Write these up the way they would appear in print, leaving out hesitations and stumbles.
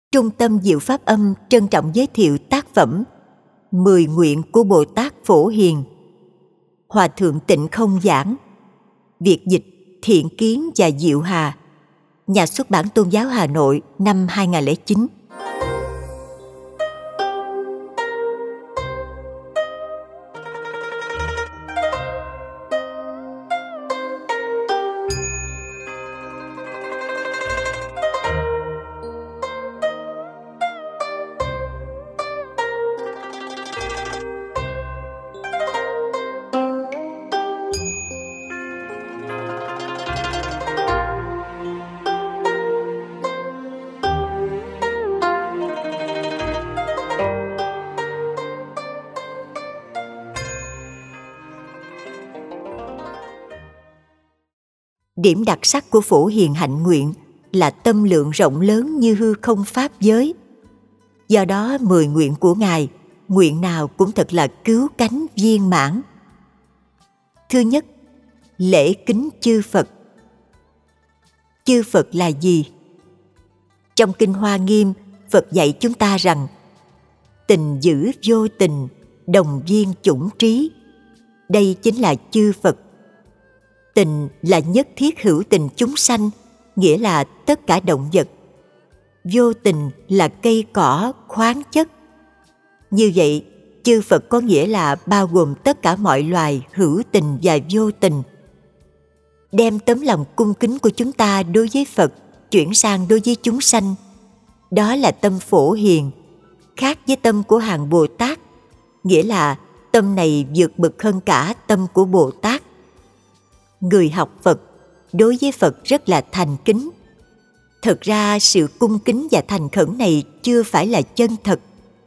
Trung tâm Diệu Pháp Âm trân trọng giới thiệu tác phẩm 10 nguyện của Bồ Tát Phổ Hiền. Hòa thượng Tịnh Không giảng. Việt dịch Thiện Kiến và Diệu Hà. Nhà xuất bản Tôn giáo Hà Nội năm 2009. Điểm đặc sắc của Phổ Hiền hạnh nguyện là tâm lượng rộng lớn như hư không pháp giới. Do đó 10 nguyện của Ngài, nguyện nào cũng thật là cứu cánh viên mãn. Thứ nhất, lễ kính chư Phật. Chư Phật là gì? Trong Kinh Hoa Nghiêm, Phật dạy chúng ta rằng tình giữ vô tình, đồng viên chủng trí. Đây chính là chư Phật. Tình là nhất thiết hữu tình chúng sanh, nghĩa là tất cả động vật. Vô tình là cây cỏ, khoáng chất. Như vậy, chư Phật có nghĩa là bao gồm tất cả mọi loài hữu tình và vô tình. Đem tấm lòng cung kính của chúng ta đối với Phật chuyển sang đối với chúng sanh. Đó là tâm Phổ Hiền, khác với tâm của hàng Bồ Tát, nghĩa là tâm này vượt bậc hơn cả tâm của Bồ Tát. Người học Phật đối với Phật rất là thành kính. Thật ra sự cung kính và thành khẩn này chưa phải là chân thật.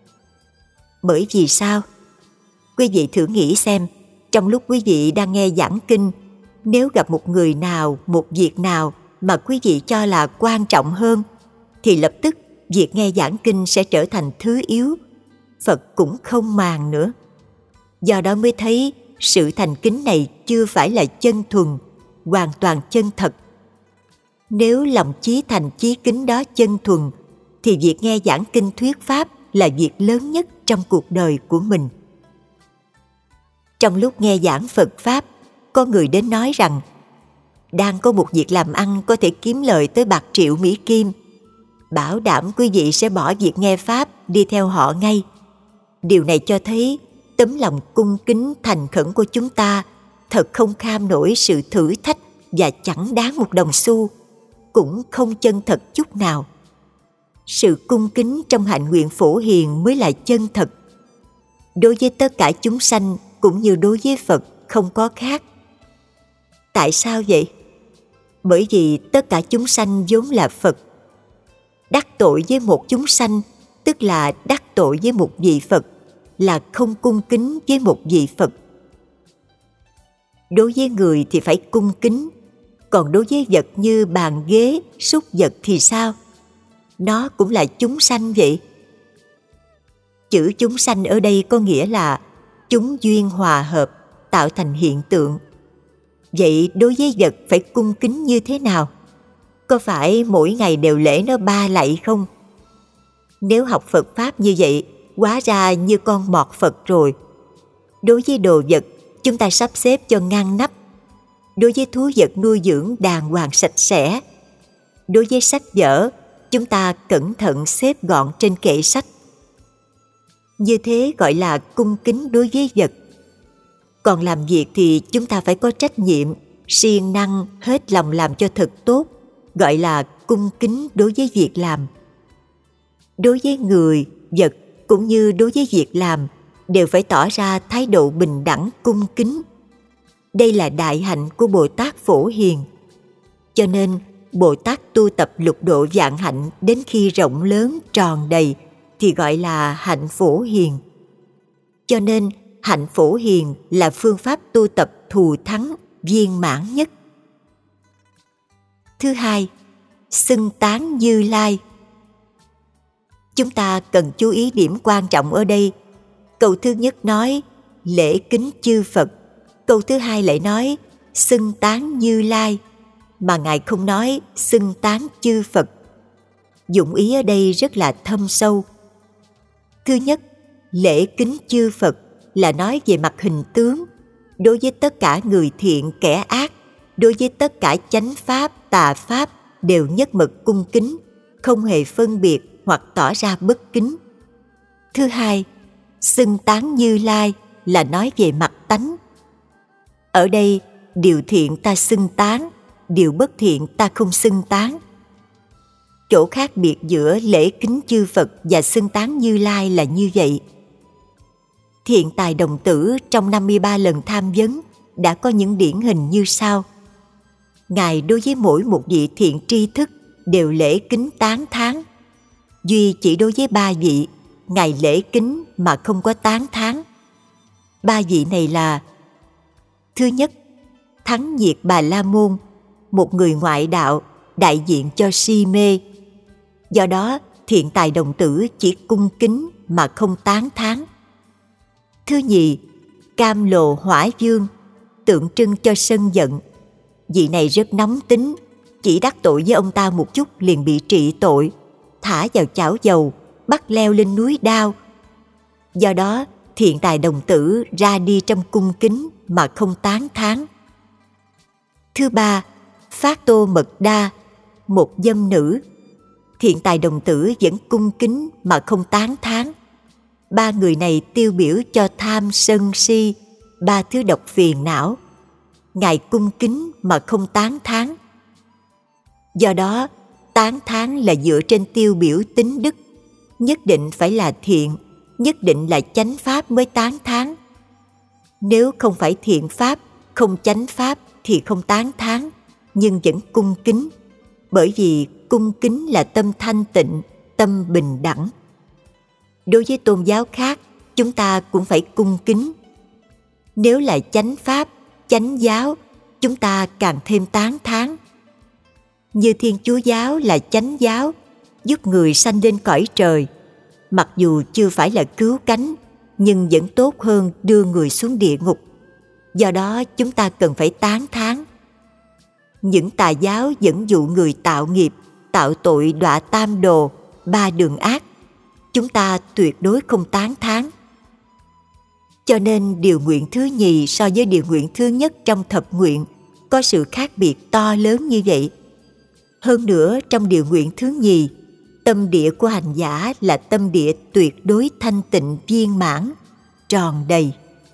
Bởi vì sao? Quý vị thử nghĩ xem, trong lúc quý vị đang nghe giảng kinh, nếu gặp một người nào, một việc nào mà quý vị cho là quan trọng hơn, thì lập tức việc nghe giảng kinh sẽ trở thành thứ yếu. Phật cũng không màng nữa. Do đó mới thấy sự thành kính này chưa phải là chân thuần, hoàn toàn chân thật. Nếu lòng chí thành chí kính đó chân thuần, thì việc nghe giảng kinh thuyết pháp là việc lớn nhất trong cuộc đời của mình. Trong lúc nghe giảng Phật Pháp, có người đến nói rằng đang có một việc làm ăn có thể kiếm lời tới bạc triệu Mỹ Kim. Bảo đảm quý vị sẽ bỏ việc nghe Pháp đi theo họ ngay. Điều này cho thấy tấm lòng cung kính thành khẩn của chúng ta thật không kham nổi sự thử thách và chẳng đáng một đồng xu, cũng không chân thật chút nào. Sự cung kính trong hạnh nguyện Phổ Hiền mới là chân thật. Đối với tất cả chúng sanh cũng như đối với Phật không có khác. Tại sao vậy? Bởi vì tất cả chúng sanh vốn là Phật. Đắc tội với một chúng sanh tức là đắc tội với một vị Phật, là không cung kính với một vị Phật. Đối với người thì phải cung kính, còn đối với vật như bàn ghế, súc vật thì sao? Nó cũng là chúng sanh vậy. Chữ chúng sanh ở đây có nghĩa là chúng duyên hòa hợp, tạo thành hiện tượng. Vậy đối với vật phải cung kính như thế nào? Có phải mỗi ngày đều lễ nó 3 lạy không? Nếu học Phật Pháp như vậy, hóa ra như con mọt Phật rồi. Đối với đồ vật, chúng ta sắp xếp cho ngăn nắp. Đối với thú vật nuôi dưỡng đàng hoàng sạch sẽ. Đối với sách vở, chúng ta cẩn thận xếp gọn trên kệ sách. Như thế gọi là cung kính đối với vật. Còn làm việc thì chúng ta phải có trách nhiệm, siêng năng, hết lòng làm cho thật tốt, gọi là cung kính đối với việc làm. Đối với người, vật cũng như đối với việc làm đều phải tỏ ra thái độ bình đẳng cung kính. Đây là đại hạnh của Bồ Tát Phổ Hiền. Cho nên Bồ Tát tu tập lục độ vạn hạnh đến khi rộng lớn tròn đầy thì gọi là hạnh Phổ Hiền. Cho nên hạnh Phổ Hiền là phương pháp tu tập thù thắng, viên mãn nhất. Thứ hai, xưng tán Như Lai. Chúng ta cần chú ý điểm quan trọng ở đây. Câu thứ nhất nói lễ kính chư Phật. Câu thứ hai lại nói xưng tán Như Lai, mà Ngài không nói xưng tán chư Phật. Dụng ý ở đây rất là thâm sâu. Thứ nhất, lễ kính chư Phật là nói về mặt hình tướng, đối với tất cả người thiện kẻ ác, đối với tất cả chánh pháp, tà pháp đều nhất mực cung kính, không hề phân biệt hoặc tỏ ra bất kính. Thứ hai, xưng tán Như Lai là nói về mặt tánh. Ở đây, điều thiện ta xưng tán, điều bất thiện ta không xưng tán. Chỗ khác biệt giữa lễ kính chư Phật và xưng tán Như Lai là như vậy. Thiện tài đồng tử trong 53 lần tham vấn đã có những điển hình như sau. Ngài đối với mỗi một vị thiện tri thức đều lễ kính tán thán. Duy chỉ đối với 3 vị, Ngài lễ kính mà không có tán thán. 3 vị này là: thứ nhất, Thắng Diệt Bà La Môn, một người ngoại đạo, đại diện cho si mê. Do đó, thiện tài đồng tử chỉ cung kính mà không tán thán. Thứ nhì, Cam Lồ Hỏa Vương, tượng trưng cho sân giận. Vị này rất nóng tính, chỉ đắc tội với ông ta một chút liền bị trị tội, thả vào chảo dầu, bắt leo lên núi đao. Do đó, thiện tài đồng tử ra đi trong cung kính mà không tán thán. Thứ ba, Phát Tô Mật Đa, một dâm nữ. Thiện tài đồng tử vẫn cung kính mà không tán thán. 3 người này tiêu biểu cho tham sân si, 3 thứ độc phiền não. Ngài cung kính mà không tán thán. Do đó, tán thán là dựa trên tiêu biểu tính đức. Nhất định phải là thiện, nhất định là chánh pháp mới tán thán. Nếu không phải thiện pháp, không chánh pháp thì không tán thán, nhưng vẫn cung kính. Bởi vì cung kính là tâm thanh tịnh, tâm bình đẳng. Đối với tôn giáo khác, chúng ta cũng phải cung kính. Nếu là chánh pháp, chánh giáo, chúng ta càng thêm tán thán. Như Thiên Chúa giáo là chánh giáo, giúp người sanh lên cõi trời. Mặc dù chưa phải là cứu cánh, nhưng vẫn tốt hơn đưa người xuống địa ngục. Do đó chúng ta cần phải tán thán. Những tà giáo dẫn dụ người tạo nghiệp, tạo tội đọa tam đồ, 3 đường ác, chúng ta tuyệt đối không tán thán. Cho nên điều nguyện thứ nhì so với điều nguyện thứ nhất trong thập nguyện có sự khác biệt to lớn như vậy. Hơn nữa, trong điều nguyện thứ nhì, tâm địa của hành giả là tâm địa tuyệt đối thanh tịnh viên mãn, tròn đầy.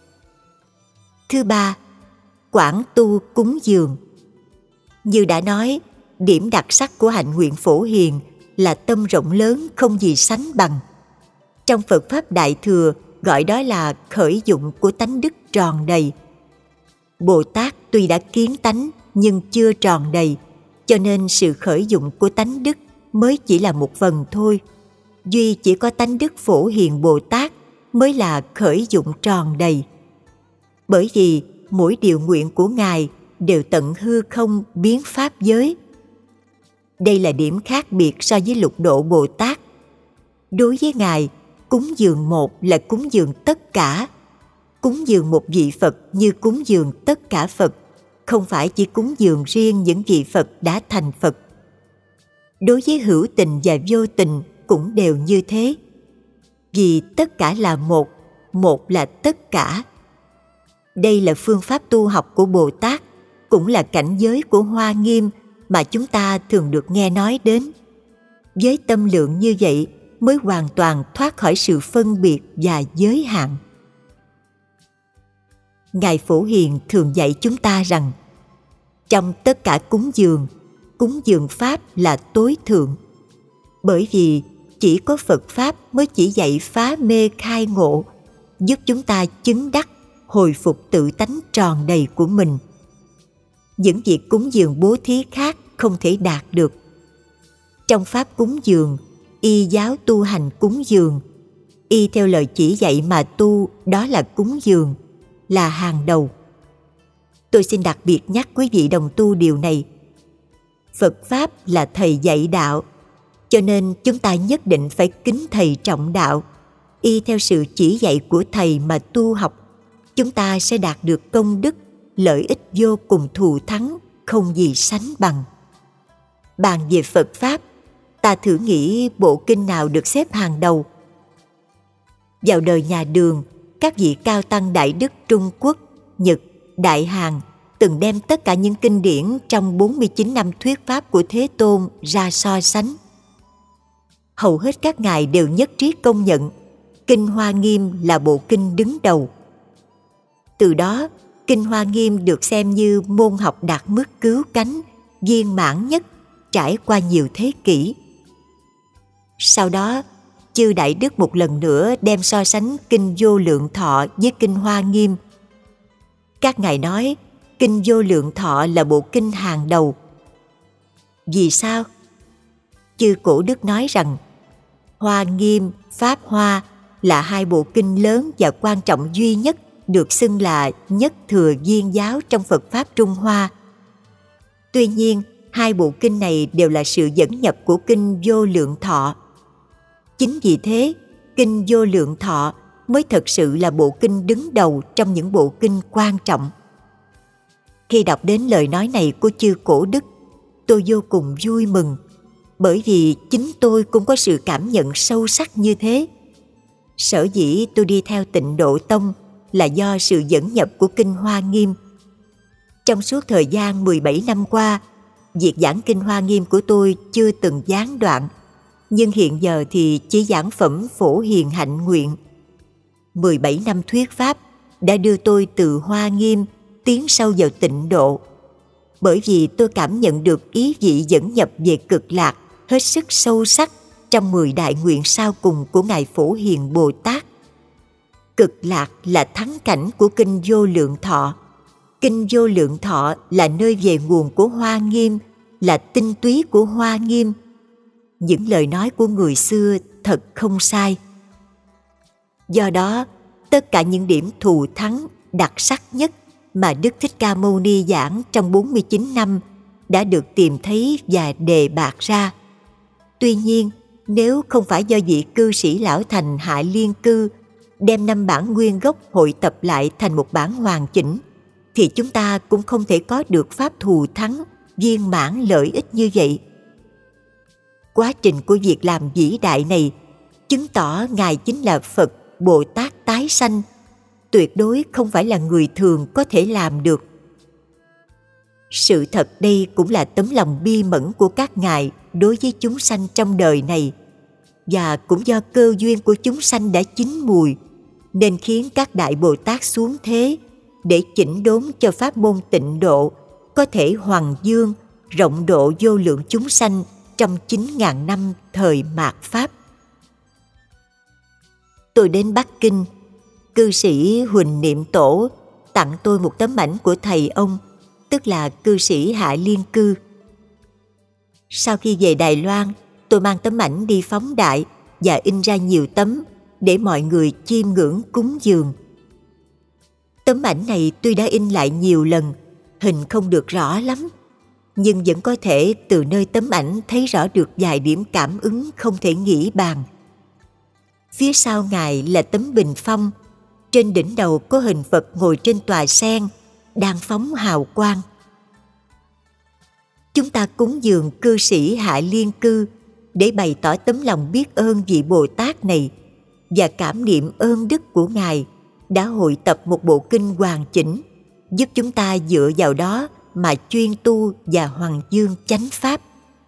Thứ ba, quảng tu cúng dường. Như đã nói, điểm đặc sắc của hạnh nguyện Phổ Hiền là tâm rộng lớn không gì sánh bằng. Trong Phật Pháp Đại Thừa gọi đó là khởi dụng của tánh đức tròn đầy. Bồ Tát tuy đã kiến tánh nhưng chưa tròn đầy, cho nên sự khởi dụng của tánh đức mới chỉ là một phần thôi. Duy chỉ có tánh đức Phổ Hiền Bồ Tát mới là khởi dụng tròn đầy. Bởi vì mỗi điều nguyện của Ngài đều tận hư không biến pháp giới. Đây là điểm khác biệt so với lục độ Bồ Tát. Đối với Ngài, cúng dường một là cúng dường tất cả. Cúng dường một vị Phật như cúng dường tất cả Phật, không phải chỉ cúng dường riêng những vị Phật đã thành Phật. Đối với hữu tình và vô tình cũng đều như thế. Vì tất cả là một, một là tất cả. Đây là phương pháp tu học của Bồ Tát, cũng là cảnh giới của Hoa Nghiêm mà chúng ta thường được nghe nói đến. Với tâm lượng như vậy mới hoàn toàn thoát khỏi sự phân biệt và giới hạn. Ngài Phổ Hiền thường dạy chúng ta rằng, trong tất cả cúng dường Pháp là tối thượng. Bởi vì chỉ có Phật Pháp mới chỉ dạy phá mê khai ngộ, giúp chúng ta chứng đắc, hồi phục tự tánh tròn đầy của mình. Những việc cúng dường bố thí khác không thể đạt được. Trong Pháp cúng dường, y giáo tu hành cúng dường, y theo lời chỉ dạy mà tu, đó là cúng dường, là hàng đầu. Tôi xin đặc biệt nhắc quý vị đồng tu điều này. Phật Pháp là thầy dạy đạo, cho nên chúng ta nhất định phải kính thầy trọng đạo. Y theo sự chỉ dạy của thầy mà tu học, chúng ta sẽ đạt được công đức, lợi ích vô cùng thù thắng, không gì sánh bằng. Bàn về Phật Pháp, ta thử nghĩ bộ kinh nào được xếp hàng đầu. Vào đời nhà Đường, các vị cao tăng Đại Đức Trung Quốc, Nhật, Đại Hàn từng đem tất cả những kinh điển trong 49 năm thuyết pháp của Thế Tôn ra so sánh. Hầu hết các ngài đều nhất trí công nhận Kinh Hoa Nghiêm là bộ kinh đứng đầu. Từ đó, Kinh Hoa Nghiêm được xem như môn học đạt mức cứu cánh, viên mãn nhất trải qua nhiều thế kỷ. Sau đó, chư Đại Đức một lần nữa đem so sánh Kinh Vô Lượng Thọ với Kinh Hoa Nghiêm. Các ngài nói Kinh Vô Lượng Thọ là bộ kinh hàng đầu. Vì sao? Chư Cổ Đức nói rằng Hoa Nghiêm, Pháp Hoa là hai bộ kinh lớn và quan trọng duy nhất được xưng là nhất thừa viên giáo trong Phật Pháp Trung Hoa. Tuy nhiên, hai bộ kinh này đều là sự dẫn nhập của Kinh Vô Lượng Thọ. Chính vì thế, Kinh Vô Lượng Thọ mới thật sự là bộ kinh đứng đầu trong những bộ kinh quan trọng. Khi đọc đến lời nói này của chư Cổ Đức, tôi vô cùng vui mừng, bởi vì chính tôi cũng có sự cảm nhận sâu sắc như thế. Sở dĩ tôi đi theo Tịnh Độ Tông là do sự dẫn nhập của Kinh Hoa Nghiêm. Trong suốt thời gian 17 năm qua, việc giảng Kinh Hoa Nghiêm của tôi chưa từng gián đoạn, nhưng hiện giờ thì chỉ giảng phẩm Phổ Hiền Hạnh Nguyện. 17 năm thuyết pháp đã đưa tôi từ Hoa Nghiêm tiến sâu vào Tịnh Độ, bởi vì tôi cảm nhận được ý vị dẫn nhập về Cực Lạc hết sức sâu sắc trong 10 đại nguyện sau cùng của Ngài Phổ Hiền Bồ Tát. Cực Lạc là thắng cảnh của Kinh Vô Lượng Thọ. Kinh Vô Lượng Thọ là nơi về nguồn của Hoa Nghiêm, là tinh túy của Hoa Nghiêm. Những lời nói của người xưa thật không sai. Do đó, tất cả những điểm thù thắng, đặc sắc nhất mà Đức Thích Ca Mâu Ni giảng trong 49 năm đã được tìm thấy và đề bạt ra. Tuy nhiên, nếu không phải do vị cư sĩ Lão Thành Hạ Liên Cư đem 5 bản nguyên gốc hội tập lại thành một bản hoàn chỉnh, thì chúng ta cũng không thể có được pháp thù thắng, viên mãn lợi ích như vậy. Quá trình của việc làm vĩ đại này chứng tỏ Ngài chính là Phật Bồ Tát tái sanh, tuyệt đối không phải là người thường có thể làm được. Sự thật đây cũng là tấm lòng bi mẫn của các ngài đối với chúng sanh trong đời này, và cũng do cơ duyên của chúng sanh đã chín mùi, nên khiến các Đại Bồ Tát xuống thế để chỉnh đốn cho pháp môn Tịnh Độ có thể hoằng dương, rộng độ vô lượng chúng sanh trong 9.000 năm thời mạt Pháp. Tôi đến Bắc Kinh, cư sĩ Huỳnh Niệm Tổ tặng tôi một tấm ảnh của thầy ông, tức là cư sĩ Hạ Liên Cư. Sau khi về Đài Loan, tôi mang tấm ảnh đi phóng đại và in ra nhiều tấm để mọi người chiêm ngưỡng cúng dường. Tấm ảnh này tuy đã in lại nhiều lần, hình không được rõ lắm, nhưng vẫn có thể từ nơi tấm ảnh thấy rõ được vài điểm cảm ứng không thể nghĩ bàn. Phía sau Ngài là tấm bình phong, trên đỉnh đầu có hình Phật ngồi trên tòa sen, đang phóng hào quang. Chúng ta cúng dường cư sĩ Hạ Liên Cư để bày tỏ tấm lòng biết ơn vị Bồ Tát này và cảm niệm ơn đức của Ngài đã hội tập một bộ kinh hoàn chỉnh, giúp chúng ta dựa vào đó mà chuyên tu và hoằng dương chánh pháp.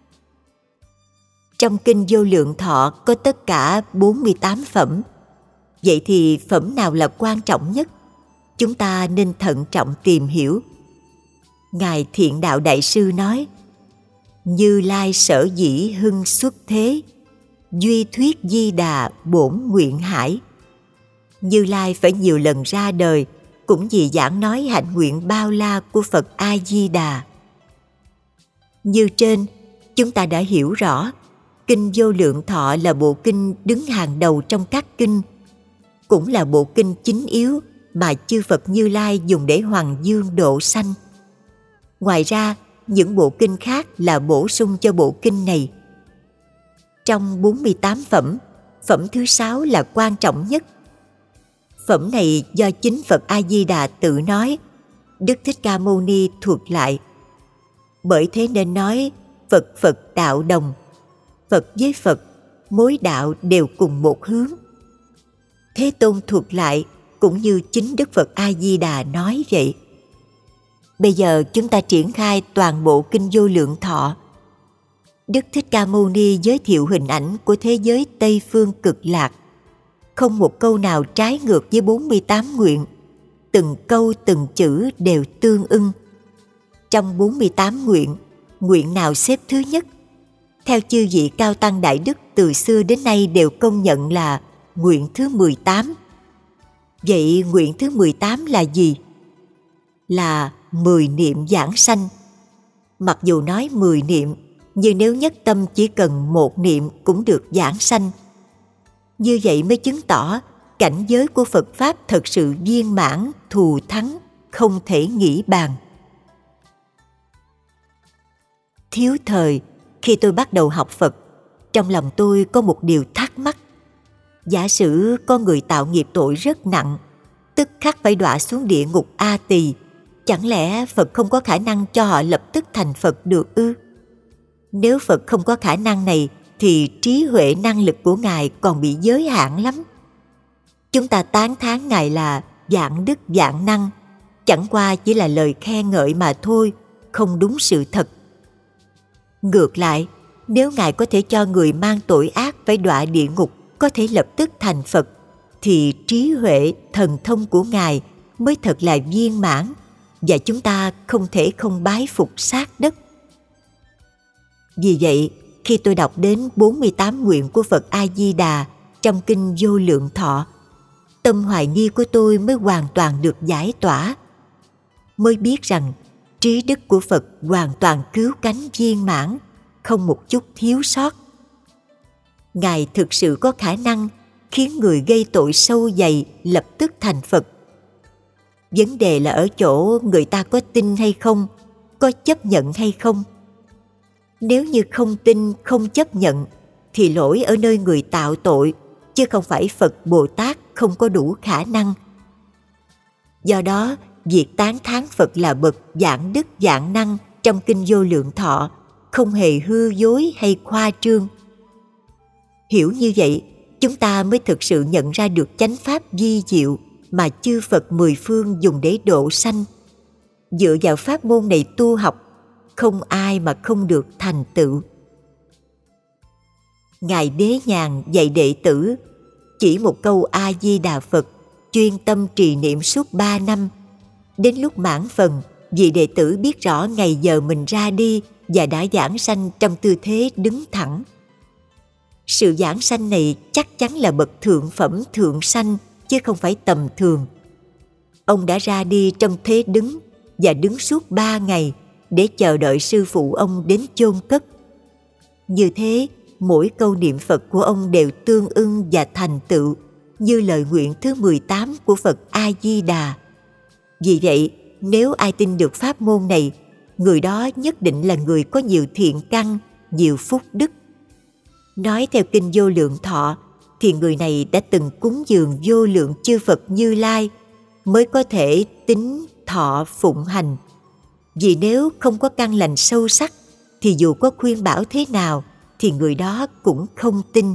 Trong Kinh Vô Lượng Thọ có tất cả 48 phẩm. Vậy thì phẩm nào là quan trọng nhất? Chúng ta nên thận trọng tìm hiểu. Ngài Thiện Đạo Đại Sư nói: Như Lai sở dĩ hưng xuất thế, duy thuyết Di Đà bổn nguyện hải. Như Lai phải nhiều lần ra đời cũng vì giảng nói hạnh nguyện bao la của Phật A Di Đà. Như trên, chúng ta đã hiểu rõ Kinh Vô Lượng Thọ là bộ kinh đứng hàng đầu trong các kinh, cũng là bộ kinh chính yếu mà chư Phật Như Lai dùng để hoằng dương độ sanh. Ngoài ra, những bộ kinh khác là bổ sung cho bộ kinh này. Trong 48 phẩm, phẩm thứ 6 là quan trọng nhất. Phẩm này do chính Phật A-di-đà tự nói, Đức Thích Ca Mâu Ni thuật lại. Bởi thế nên nói Phật Phật đạo đồng. Phật với Phật, mối đạo đều cùng một hướng. Thế Tôn thuật lại cũng như chính Đức Phật A-di-đà nói vậy. Bây giờ chúng ta triển khai toàn bộ Kinh Vô Lượng Thọ. Đức Thích Ca Mâu Ni giới thiệu hình ảnh của thế giới Tây Phương Cực Lạc. Không một câu nào trái ngược với 48 nguyện. Từng câu từng chữ đều tương ưng. Trong 48 nguyện, nguyện nào xếp thứ nhất? Theo chư vị Cao Tăng Đại Đức từ xưa đến nay đều công nhận là nguyện thứ 18. Vậy nguyện thứ 18 là gì? Là 10 niệm giảng sanh. Mặc dù nói 10 niệm, nhưng nếu nhất tâm chỉ cần 1 niệm cũng được giảng sanh. Như vậy mới chứng tỏ cảnh giới của Phật Pháp thật sự viên mãn, thù thắng, không thể nghĩ bàn. Thiếu thời, khi tôi bắt đầu học Phật, trong lòng tôi có một điều thắc mắc. Giả sử có người tạo nghiệp tội rất nặng, tức khắc phải đọa xuống địa ngục A Tỳ, chẳng lẽ Phật không có khả năng cho họ lập tức thành Phật được ư? Nếu Phật không có khả năng này, thì trí huệ năng lực của Ngài còn bị giới hạn lắm. Chúng ta tán thán Ngài là vạn đức vạn năng, chẳng qua chỉ là lời khen ngợi mà thôi, không đúng sự thật. Ngược lại, nếu Ngài có thể cho người mang tội ác phải đọa địa ngục có thể lập tức thành Phật, thì trí huệ, thần thông của Ngài mới thật là viên mãn, và chúng ta không thể không bái phục sát đất. Vì vậy, khi tôi đọc đến 48 nguyện của Phật A-di-đà trong Kinh Vô Lượng Thọ, tâm hoài nghi của tôi mới hoàn toàn được giải tỏa, mới biết rằng trí đức của Phật hoàn toàn cứu cánh viên mãn, không một chút thiếu sót. Ngài thực sự có khả năng khiến người gây tội sâu dày lập tức thành Phật. Vấn đề là ở chỗ người ta có tin hay không, có chấp nhận hay không. Nếu như không tin, không chấp nhận, thì lỗi ở nơi người tạo tội, chứ không phải Phật Bồ Tát không có đủ khả năng. Do đó, việc tán thán Phật là bậc vạn đức vạn năng trong Kinh Vô Lượng Thọ không hề hư dối hay khoa trương. Hiểu như vậy, chúng ta mới thực sự nhận ra được chánh pháp vi diệu mà chư Phật mười phương dùng để độ sanh. Dựa vào pháp môn này tu học, không ai mà không được thành tựu. Ngài Đế Nhàn dạy đệ tử, chỉ một câu A-di-đà Phật, chuyên tâm trì niệm suốt 3 năm. Đến lúc mãn phần, vị đệ tử biết rõ ngày giờ mình ra đi và đã giảng sanh trong tư thế đứng thẳng. Sự giảng sanh này chắc chắn là bậc thượng phẩm thượng sanh, chứ không phải tầm thường. Ông đã ra đi trong thế đứng và đứng suốt 3 ngày để chờ đợi sư phụ ông đến chôn cất. Như thế, mỗi câu niệm Phật của ông đều tương ưng và thành tựu như lời nguyện thứ 18 của Phật A-di-đà. Vì vậy, nếu ai tin được pháp môn này, người đó nhất định là người có nhiều thiện căn, nhiều phúc đức. Nói theo Kinh Vô Lượng Thọ, thì người này đã từng cúng dường vô lượng chư Phật Như Lai mới có thể tín thọ phụng hành. Vì nếu không có căn lành sâu sắc, thì dù có khuyên bảo thế nào, thì người đó cũng không tin.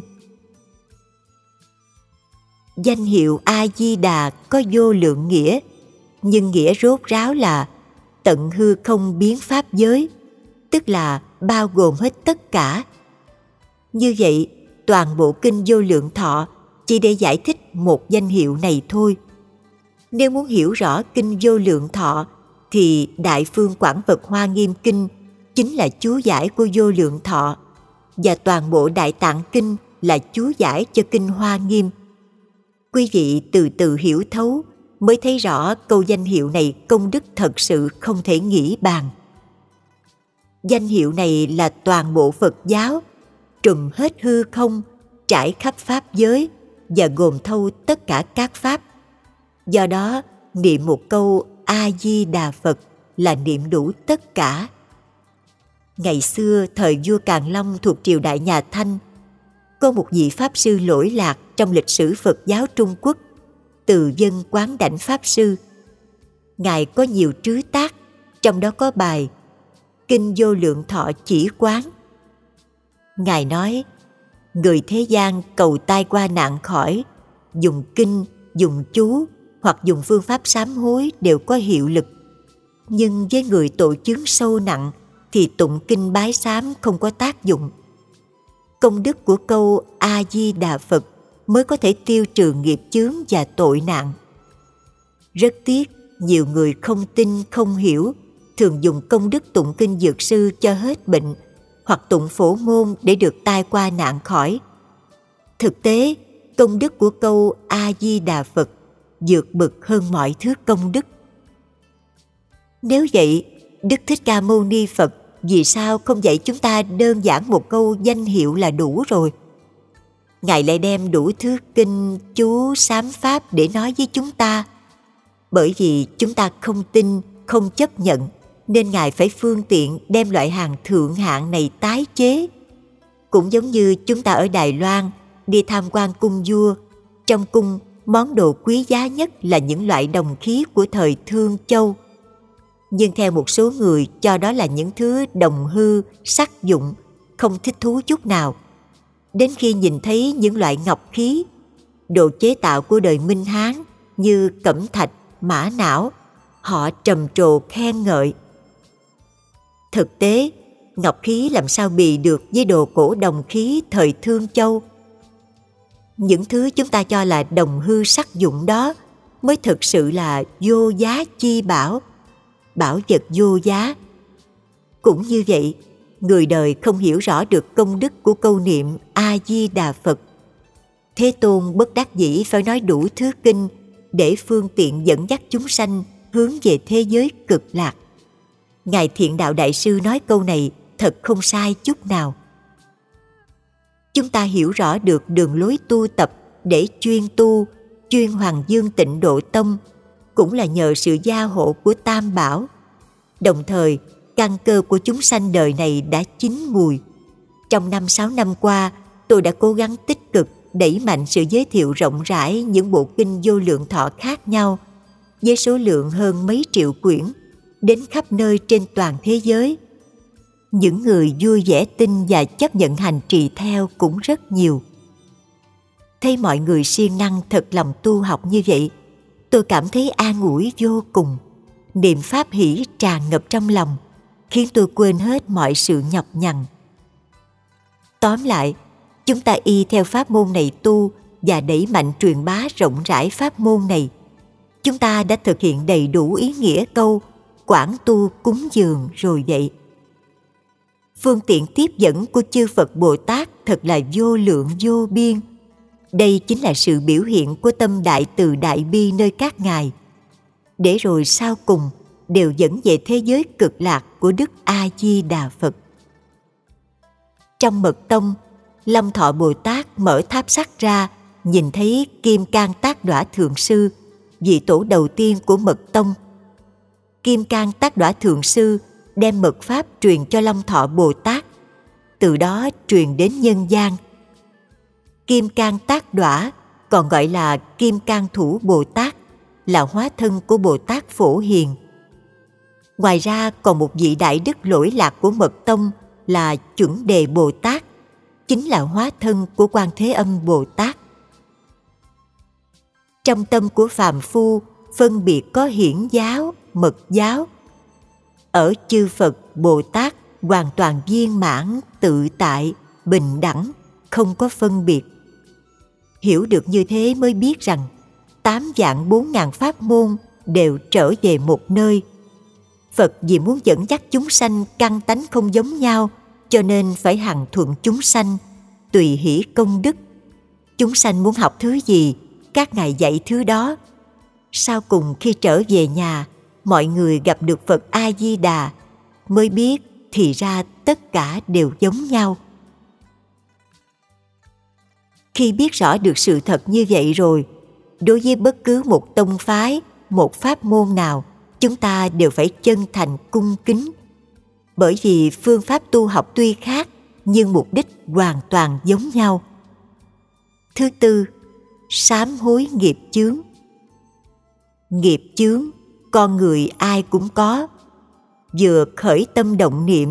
Danh hiệu A-di-đà có vô lượng nghĩa, nhưng nghĩa rốt ráo là tận hư không biến pháp giới, tức là bao gồm hết tất cả. Như vậy, toàn bộ Kinh Vô Lượng Thọ chỉ để giải thích một danh hiệu này thôi. Nếu muốn hiểu rõ Kinh Vô Lượng Thọ, thì Đại Phương Quảng Vật Hoa Nghiêm Kinh chính là chú giải của Vô Lượng Thọ, và toàn bộ Đại Tạng Kinh là chú giải cho Kinh Hoa Nghiêm. Quý vị từ từ hiểu thấu mới thấy rõ câu danh hiệu này công đức thật sự không thể nghĩ bàn. Danh hiệu này là toàn bộ Phật giáo, trùm hết hư không, trải khắp pháp giới và gồm thâu tất cả các pháp. Do đó, niệm một câu A-di-đà Phật là niệm đủ tất cả. Ngày xưa, thời vua Càn Long thuộc triều đại nhà Thanh, có một vị Pháp Sư lỗi lạc trong lịch sử Phật giáo Trung Quốc, Từ Dân Quán Đảnh Pháp Sư. Ngài có nhiều trứ tác, trong đó có bài Kinh Vô Lượng Thọ Chỉ Quán. Ngài nói, người thế gian cầu tai qua nạn khỏi, dùng kinh, dùng chú hoặc dùng phương pháp sám hối đều có hiệu lực. Nhưng với người tội chướng sâu nặng thì tụng kinh bái sám không có tác dụng. Công đức của câu A Di Đà Phật mới có thể tiêu trừ nghiệp chướng và tội nạn. Rất tiếc, nhiều người không tin, không hiểu, thường dùng công đức tụng kinh dược sư cho hết bệnh, hoặc tụng phổ môn để được tai qua nạn khỏi. Thực tế, công đức của câu A Di Đà Phật vượt bậc hơn mọi thứ công đức. Nếu vậy, Đức Thích Ca Mâu Ni Phật vì sao không dạy chúng ta đơn giản một câu danh hiệu là đủ rồi? Ngài lại đem đủ thứ kinh, chú, sám pháp để nói với chúng ta. Bởi vì chúng ta không tin, không chấp nhận, nên Ngài phải phương tiện đem loại hàng thượng hạng này tái chế. Cũng giống như chúng ta ở Đài Loan đi tham quan cung vua, trong cung món đồ quý giá nhất là những loại đồng khí của thời Thương Châu. Nhưng theo một số người cho đó là những thứ đồng hư, sắc dụng, không thích thú chút nào. Đến khi nhìn thấy những loại ngọc khí, đồ chế tạo của đời Minh Hán như cẩm thạch, mã não, họ trầm trồ khen ngợi. Thực tế, ngọc khí làm sao bì được với đồ cổ đồng khí thời Thương Châu? Những thứ chúng ta cho là đồng hư sắc dụng đó mới thực sự là vô giá chi bảo, bảo vật vô giá. Cũng như vậy, người đời không hiểu rõ được công đức của câu niệm A Di Đà Phật. Thế Tôn bất đắc dĩ phải nói đủ thứ kinh để phương tiện dẫn dắt chúng sanh hướng về thế giới cực lạc. Ngài Thiện Đạo Đại Sư nói câu này thật không sai chút nào. Chúng ta hiểu rõ được đường lối tu tập để chuyên tu, chuyên Hoàng Dương Tịnh Độ Tông cũng là nhờ sự gia hộ của Tam Bảo. Đồng thời, căn cơ của chúng sanh đời này đã chín mùi. Trong 5-6 năm qua, tôi đã cố gắng tích cực đẩy mạnh sự giới thiệu rộng rãi những bộ kinh vô lượng thọ khác nhau, với số lượng hơn mấy triệu quyển, đến khắp nơi trên toàn thế giới. Những người vui vẻ tin và chấp nhận hành trì theo cũng rất nhiều. Thấy mọi người siêng năng thật lòng tu học như vậy, tôi cảm thấy an ủi vô cùng. Niềm pháp hỷ tràn ngập trong lòng, khiến tôi quên hết mọi sự nhọc nhằn. Tóm lại, chúng ta y theo pháp môn này tu và đẩy mạnh truyền bá rộng rãi pháp môn này. Chúng ta đã thực hiện đầy đủ ý nghĩa câu quảng tu cúng dường rồi vậy. Phương tiện tiếp dẫn của chư Phật Bồ Tát thật là vô lượng vô biên. Đây chính là sự biểu hiện của tâm đại từ đại bi nơi các ngài. Để rồi sau cùng đều dẫn về thế giới cực lạc của Đức A Di Đà Phật. Trong Mật Tông, Long Thọ Bồ Tát mở tháp sắt ra, nhìn thấy Kim Cang Tác Đọa Thượng Sư, vị tổ đầu tiên của Mật Tông. Kim Cang Tác Đọa Thượng Sư đem mật pháp truyền cho Long Thọ Bồ Tát, từ đó truyền đến nhân gian. Kim Cang Tác Đọa còn gọi là Kim Cang Thủ Bồ Tát, là hóa thân của Bồ Tát Phổ Hiền. Ngoài ra còn một vị đại đức lỗi lạc của Mật Tông là Chuẩn Đề Bồ Tát, chính là hóa thân của Quan Thế Âm Bồ Tát. Trong tâm của phàm phu phân biệt có hiển giáo, mật giáo. Ở chư Phật, Bồ Tát hoàn toàn viên mãn, tự tại, bình đẳng, không có phân biệt. Hiểu được như thế mới biết rằng 8.400.000 pháp môn đều trở về một nơi. Phật vì muốn dẫn dắt chúng sanh căn tánh không giống nhau, cho nên phải hằng thuận chúng sanh, tùy hỷ công đức. Chúng sanh muốn học thứ gì, các ngài dạy thứ đó. Sau cùng khi trở về nhà, mọi người gặp được Phật A Di Đà, mới biết thì ra tất cả đều giống nhau. Khi biết rõ được sự thật như vậy rồi, đối với bất cứ một tông phái, một pháp môn nào, chúng ta đều phải chân thành cung kính. Bởi vì phương pháp tu học tuy khác, nhưng mục đích hoàn toàn giống nhau. Thứ tư, sám hối nghiệp chướng. Nghiệp chướng, con người ai cũng có. Vừa khởi tâm động niệm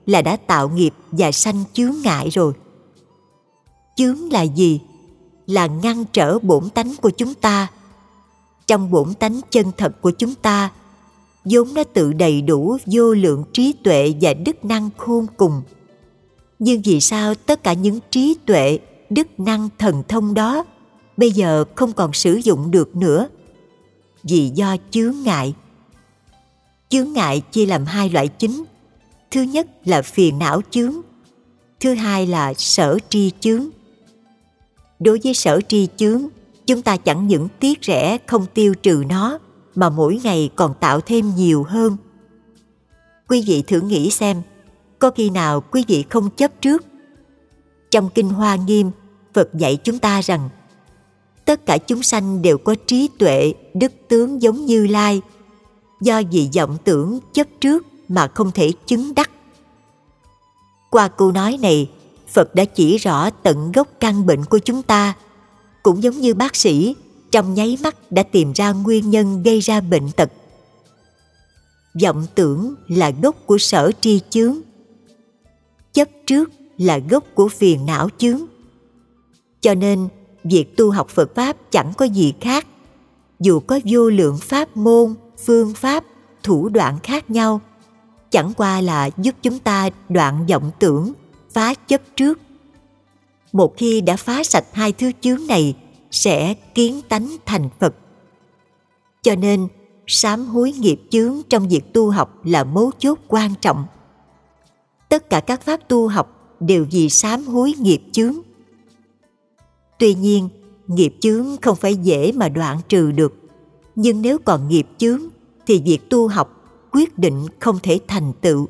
là đã tạo nghiệp và sanh chướng ngại rồi. Chướng là gì? Là ngăn trở bổn tánh của chúng ta. Trong bổn tánh chân thật của chúng ta, vốn nó tự đầy đủ vô lượng trí tuệ và đức năng khôn cùng. Nhưng vì sao tất cả những trí tuệ, đức năng thần thông đó bây giờ không còn sử dụng được nữa? Vì do chướng ngại. Chướng ngại chia làm hai loại chính. Thứ nhất là phiền não chướng. Thứ hai là sở tri chướng. Đối với sở tri chướng, chúng ta chẳng những tiếc rẻ không tiêu trừ nó, mà mỗi ngày còn tạo thêm nhiều hơn. Quý vị thử nghĩ xem, có khi nào quý vị không chấp trước? Trong Kinh Hoa Nghiêm, Phật dạy chúng ta rằng tất cả chúng sanh đều có trí tuệ, đức tướng giống Như Lai, do vì vọng tưởng chấp trước mà không thể chứng đắc. Qua câu nói này, Phật đã chỉ rõ tận gốc căn bệnh của chúng ta, cũng giống như bác sĩ trong nháy mắt đã tìm ra nguyên nhân gây ra bệnh tật. Vọng tưởng là gốc của sở tri chướng. Chấp trước là gốc của phiền não chướng. Cho nên, việc tu học Phật Pháp chẳng có gì khác. Dù có vô lượng pháp môn, phương pháp, thủ đoạn khác nhau, chẳng qua là giúp chúng ta đoạn vọng tưởng, phá chấp trước. Một khi đã phá sạch hai thứ chướng này, sẽ kiến tánh thành Phật. Cho nên, sám hối nghiệp chướng trong việc tu học là mấu chốt quan trọng. Tất cả các pháp tu học đều vì sám hối nghiệp chướng. Tuy nhiên, nghiệp chướng không phải dễ mà đoạn trừ được. Nhưng nếu còn nghiệp chướng, thì việc tu học quyết định không thể thành tựu.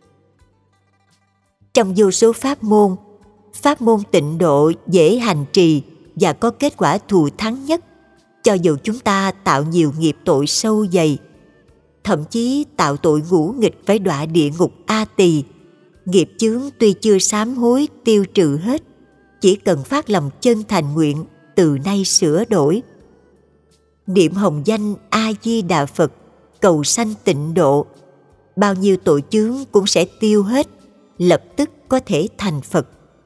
Trong vô số pháp môn tịnh độ dễ hành trì và có kết quả thù thắng nhất, cho dù chúng ta tạo nhiều nghiệp tội sâu dày, thậm chí tạo tội ngũ nghịch phải đọa địa ngục A Tỳ, nghiệp chướng tuy chưa sám hối tiêu trừ hết, chỉ cần phát lòng chân thành nguyện từ nay sửa đổi. Niệm hồng danh A Di Đà Phật, cầu sanh tịnh độ, bao nhiêu tội chướng cũng sẽ tiêu hết, lập tức có thể thành Phật.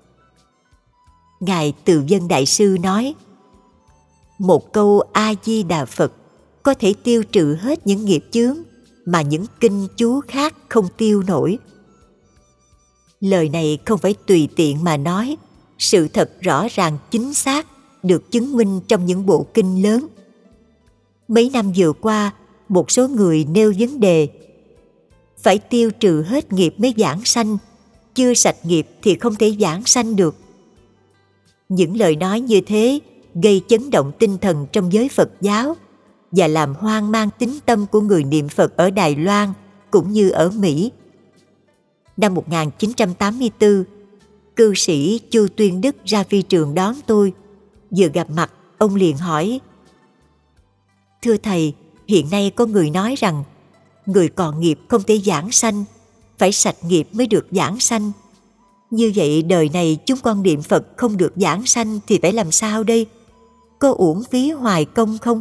Ngài Từ Vân Đại Sư nói, một câu A Di Đà Phật có thể tiêu trừ hết những nghiệp chướng mà những kinh chú khác không tiêu nổi. Lời này không phải tùy tiện mà nói, sự thật rõ ràng chính xác được chứng minh trong những bộ kinh lớn. Mấy năm vừa qua, một số người nêu vấn đề phải tiêu trừ hết nghiệp mới vãng sanh, chưa sạch nghiệp thì không thể vãng sanh được. Những lời nói như thế gây chấn động tinh thần trong giới Phật giáo và làm hoang mang tín tâm của người niệm Phật ở Đài Loan cũng như ở Mỹ. Năm 1984, cư sĩ Chu Tuyên Đức ra phi trường đón tôi. Vừa gặp mặt, ông liền hỏi: Thưa Thầy, hiện nay có người nói rằng người còn nghiệp không thể vãng sanh, phải sạch nghiệp mới được vãng sanh. Như vậy đời này chúng con niệm Phật không được vãng sanh thì phải làm sao đây? Có uổng phí hoài công không?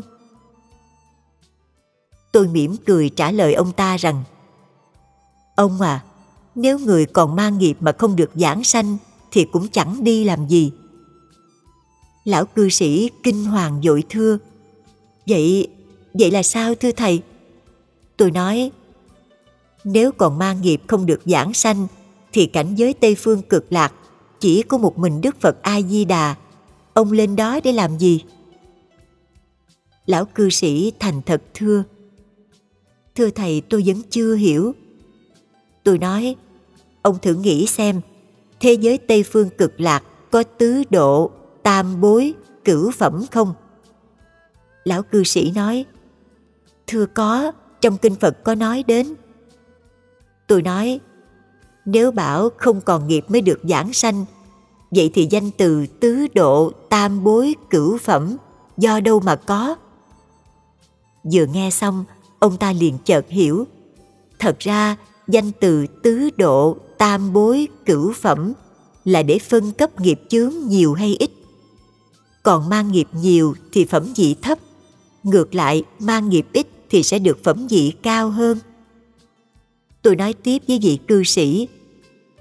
Tôi mỉm cười trả lời ông ta rằng: Ông à, nếu người còn mang nghiệp mà không được vãng sanh thì cũng chẳng đi làm gì. Lão cư sĩ kinh hoàng vội thưa: Vậy là sao thưa Thầy? Tôi nói: Nếu còn mang nghiệp không được vãng sanh thì cảnh giới Tây Phương Cực Lạc chỉ có một mình Đức Phật A Di Đà. Ông lên đó để làm gì? Lão cư sĩ thành thật thưa: Thưa Thầy, tôi vẫn chưa hiểu. Tôi nói: Ông thử nghĩ xem, thế giới Tây Phương Cực Lạc có tứ độ, tam bối, cửu phẩm không? Lão cư sĩ nói: Thưa có, trong kinh Phật có nói đến. Tôi nói: Nếu bảo không còn nghiệp mới được vãng sanh, vậy thì danh từ tứ độ, tam bối, cửu phẩm do đâu mà có? Vừa nghe xong, ông ta liền chợt hiểu. Thật ra danh từ tứ độ, tam bối, cửu phẩm là để phân cấp nghiệp chướng nhiều hay ít. Còn mang nghiệp nhiều thì phẩm vị thấp, ngược lại mang nghiệp ít thì sẽ được phẩm vị cao hơn. Tôi nói tiếp với vị cư sĩ: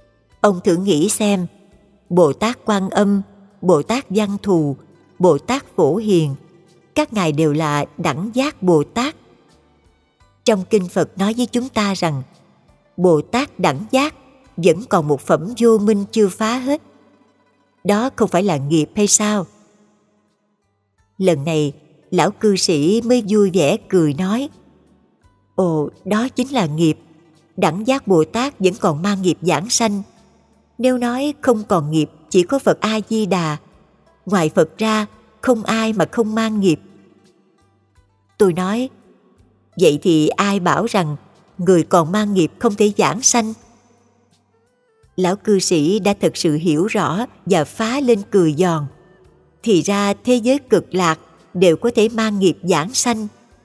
Ông thử nghĩ xem, Bồ Tát Quan Âm, Bồ Tát Văn Thù, Bồ Tát Phổ Hiền, các ngài đều là đẳng giác Bồ Tát. Trong kinh Phật nói với chúng ta rằng Bồ Tát đẳng giác vẫn còn một phẩm vô minh chưa phá hết. Đó không phải là nghiệp hay sao? Lần này, lão cư sĩ mới vui vẻ cười nói: Ồ, đó chính là nghiệp. Đẳng giác Bồ Tát vẫn còn mang nghiệp vãng sanh. Nếu nói không còn nghiệp, chỉ có Phật A-di-đà. Ngoài Phật ra, không ai mà không mang nghiệp. Tôi nói, vậy thì ai bảo rằng người còn mang nghiệp không thể vãng sanh? Lão cư sĩ đã thật sự hiểu rõ và phá lên cười giòn. Thì ra thế giới cực lạc đều có thể mang nghiệp vãng sanh.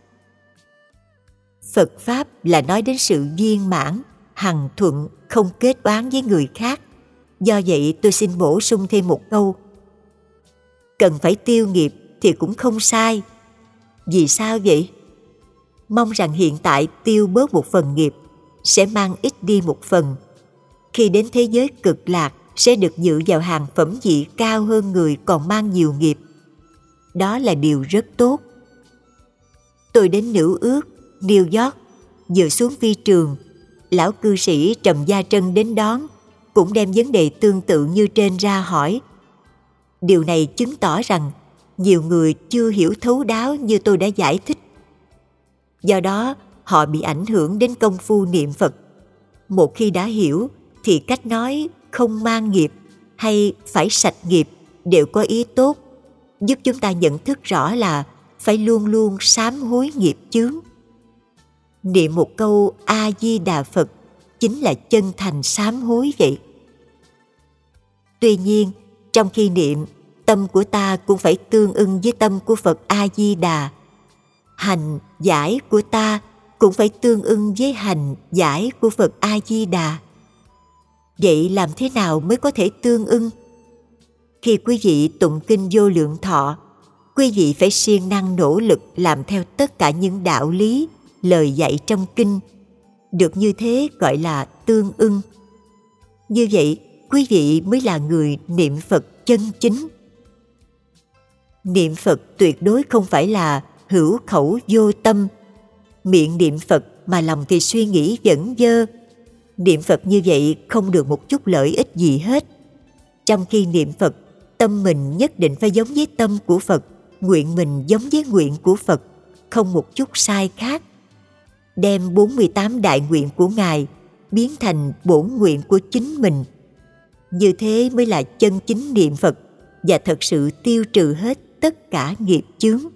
Phật Pháp là nói đến sự viên mãn, hằng thuận, không kết oán với người khác. Do vậy tôi xin bổ sung thêm một câu. Cần phải tiêu nghiệp thì cũng không sai. Vì sao vậy? Mong rằng hiện tại tiêu bớt một phần nghiệp sẽ mang ít đi một phần. Khi đến thế giới cực lạc sẽ được dự vào hàng phẩm vị cao hơn người còn mang nhiều nghiệp. Đó là điều rất tốt. Tôi đến Nữ Ước, New York, vừa xuống phi trường, lão cư sĩ Trầm Gia Trân đến đón, cũng đem vấn đề tương tự như trên ra hỏi. Điều này chứng tỏ rằng nhiều người chưa hiểu thấu đáo như tôi đã giải thích. Do đó, họ bị ảnh hưởng đến công phu niệm Phật. Một khi đã hiểu, thì cách nói không mang nghiệp hay phải sạch nghiệp đều có ý tốt, giúp chúng ta nhận thức rõ là phải luôn luôn sám hối nghiệp chướng. Niệm một câu A-di-đà Phật chính là chân thành sám hối vậy. Tuy nhiên, trong khi niệm, tâm của ta cũng phải tương ưng với tâm của Phật A-di-đà. Hành, giải của ta cũng phải tương ưng với hành, giải của Phật A-di-đà. Vậy làm thế nào mới có thể tương ưng? Khi quý vị tụng kinh Vô Lượng Thọ, quý vị phải siêng năng nỗ lực làm theo tất cả những đạo lý, lời dạy trong kinh. Được như thế gọi là tương ưng. Như vậy, quý vị mới là người niệm Phật chân chính. Niệm Phật tuyệt đối không phải là hữu khẩu vô tâm. Miệng niệm Phật mà lòng thì suy nghĩ vẩn vơ. Niệm Phật như vậy không được một chút lợi ích gì hết. Trong khi niệm Phật, tâm mình nhất định phải giống với tâm của Phật, nguyện mình giống với nguyện của Phật, không một chút sai khác. Đem 48 đại nguyện của Ngài biến thành bổn nguyện của chính mình. Như thế mới là chân chính niệm Phật và thật sự tiêu trừ hết tất cả nghiệp chướng.